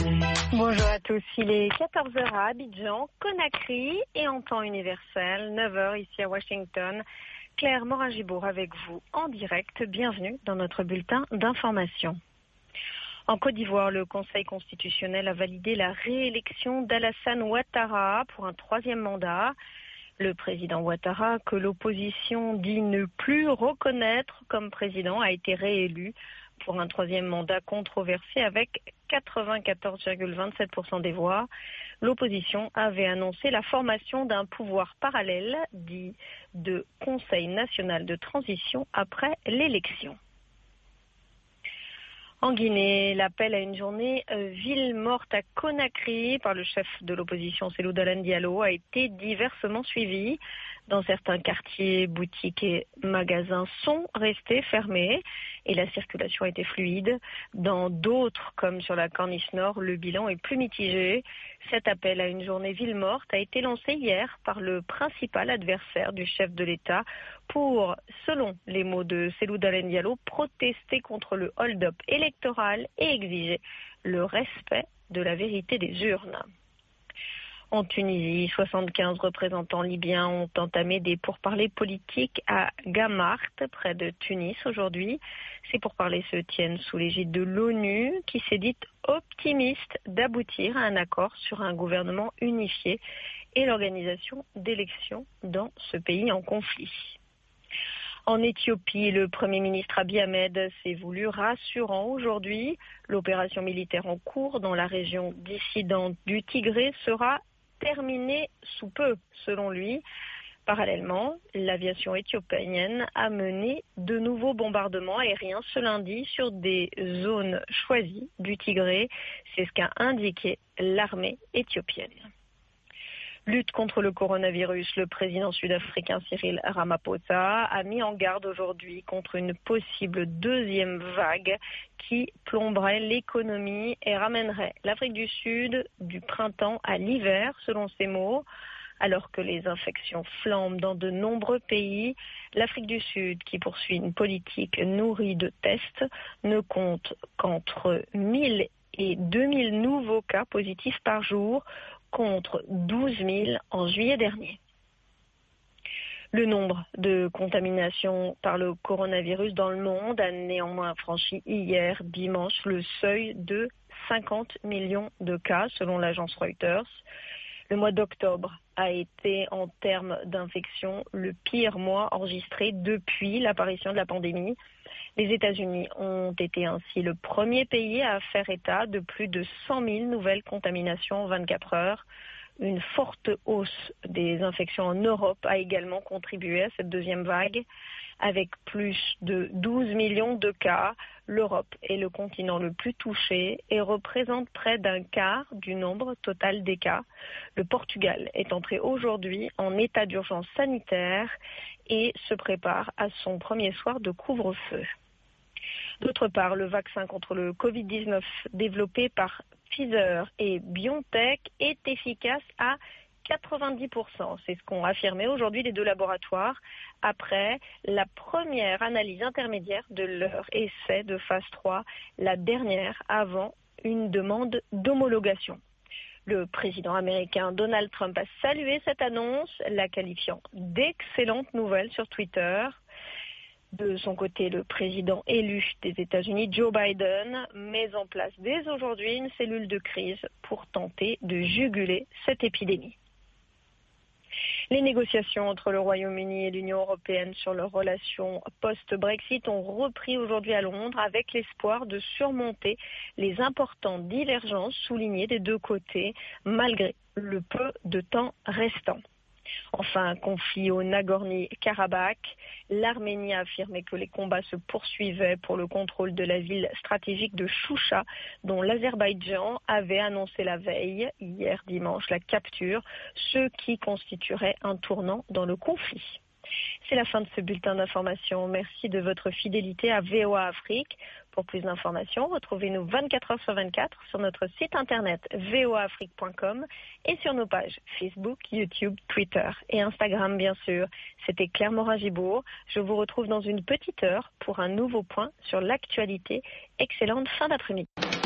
Bonjour à tous, il est 14 heures à Abidjan, Conakry et en temps universel, 9 heures ici à Washington. Claire Morin-Gibour avec vous en direct, bienvenue dans notre bulletin d'information. En Côte d'Ivoire, le Conseil constitutionnel a validé la réélection d'Alassane Ouattara pour un troisième mandat. Le président Ouattara, que l'opposition dit ne plus reconnaître comme président, a été réélu pour un troisième mandat controversé avec 94,27% des voix. L'opposition avait annoncé la formation d'un pouvoir parallèle, dit de Conseil national de transition après l'élection. En Guinée, l'appel à une journée ville morte à Conakry par le chef de l'opposition Cellou Dalein Diallo a été diversement suivi. Dans certains quartiers, boutiques et magasins sont restés fermés et la circulation a été fluide. Dans d'autres, comme sur la Corniche Nord, le bilan est plus mitigé. Cet appel à une journée ville morte a été lancé hier par le principal adversaire du chef de l'État pour, selon les mots de Cellou Dalein Diallo, protester contre le hold-up électoral et exiger le respect de la vérité des urnes. En Tunisie, 75 représentants libyens ont entamé des pourparlers politiques à Gamart, près de Tunis aujourd'hui. Ces pourparlers se tiennent sous l'égide de l'ONU, qui s'est dite optimiste d'aboutir à un accord sur un gouvernement unifié et l'organisation d'élections dans ce pays en conflit. En Éthiopie, le Premier ministre Abiy Ahmed s'est voulu rassurant aujourd'hui. L'opération militaire en cours dans la région dissidente du Tigré sera terminée sous peu, selon lui. Parallèlement, l'aviation éthiopienne a mené de nouveaux bombardements aériens ce lundi sur des zones choisies du Tigré. C'est ce qu'a indiqué l'armée éthiopienne. Lutte contre le coronavirus, le président sud-africain Cyril Ramaphosa a mis en garde aujourd'hui contre une possible deuxième vague qui plomberait l'économie et ramènerait l'Afrique du Sud du printemps à l'hiver, selon ses mots. Alors que les infections flambent dans de nombreux pays, l'Afrique du Sud, qui poursuit une politique nourrie de tests, ne compte qu'entre 1000 et 2000 nouveaux cas positifs par jour, contre 12 000 en juillet dernier. Le nombre de contaminations par le coronavirus dans le monde a néanmoins franchi hier dimanche le seuil de 50 millions de cas selon l'agence Reuters. Le mois d'octobre a été en termes d'infection le pire mois enregistré depuis l'apparition de la pandémie. Les États-Unis ont été ainsi le premier pays à faire état de plus de 100 000 nouvelles contaminations en 24 heures. Une forte hausse des infections en Europe a également contribué à cette deuxième vague. Avec plus de 12 millions de cas, l'Europe est le continent le plus touché et représente près d'un quart du nombre total des cas. Le Portugal est entré aujourd'hui en état d'urgence sanitaire et se prépare à son premier soir de couvre-feu. D'autre part, le vaccin contre le Covid-19 développé par Pfizer et BioNTech est efficace à 90%. C'est ce qu'ont affirmé aujourd'hui les deux laboratoires après la première analyse intermédiaire de leur essai de phase 3, la dernière avant une demande d'homologation. Le président américain Donald Trump a salué cette annonce, la qualifiant d'excellente nouvelle sur Twitter. De son côté, le président élu des États-Unis, Joe Biden, met en place dès aujourd'hui une cellule de crise pour tenter de juguler cette épidémie. Les négociations entre le Royaume-Uni et l'Union européenne sur leurs relations post-Brexit ont repris aujourd'hui à Londres avec l'espoir de surmonter les importantes divergences soulignées des deux côtés malgré le peu de temps restant. Enfin, conflit au Nagorno-Karabakh, l'Arménie a affirmé que les combats se poursuivaient pour le contrôle de la ville stratégique de Choucha, dont l'Azerbaïdjan avait annoncé la veille, hier dimanche, la capture, ce qui constituerait un tournant dans le conflit. C'est la fin de ce bulletin d'information. Merci de votre fidélité à VOA Afrique. Pour plus d'informations, retrouvez-nous 24 heures sur 24 sur notre site internet voaafrique.com et sur nos pages Facebook, YouTube, Twitter et Instagram bien sûr. C'était Claire Morin-Gibour. Je vous retrouve dans une petite heure pour un nouveau point sur l'actualité. Excellente fin d'après-midi.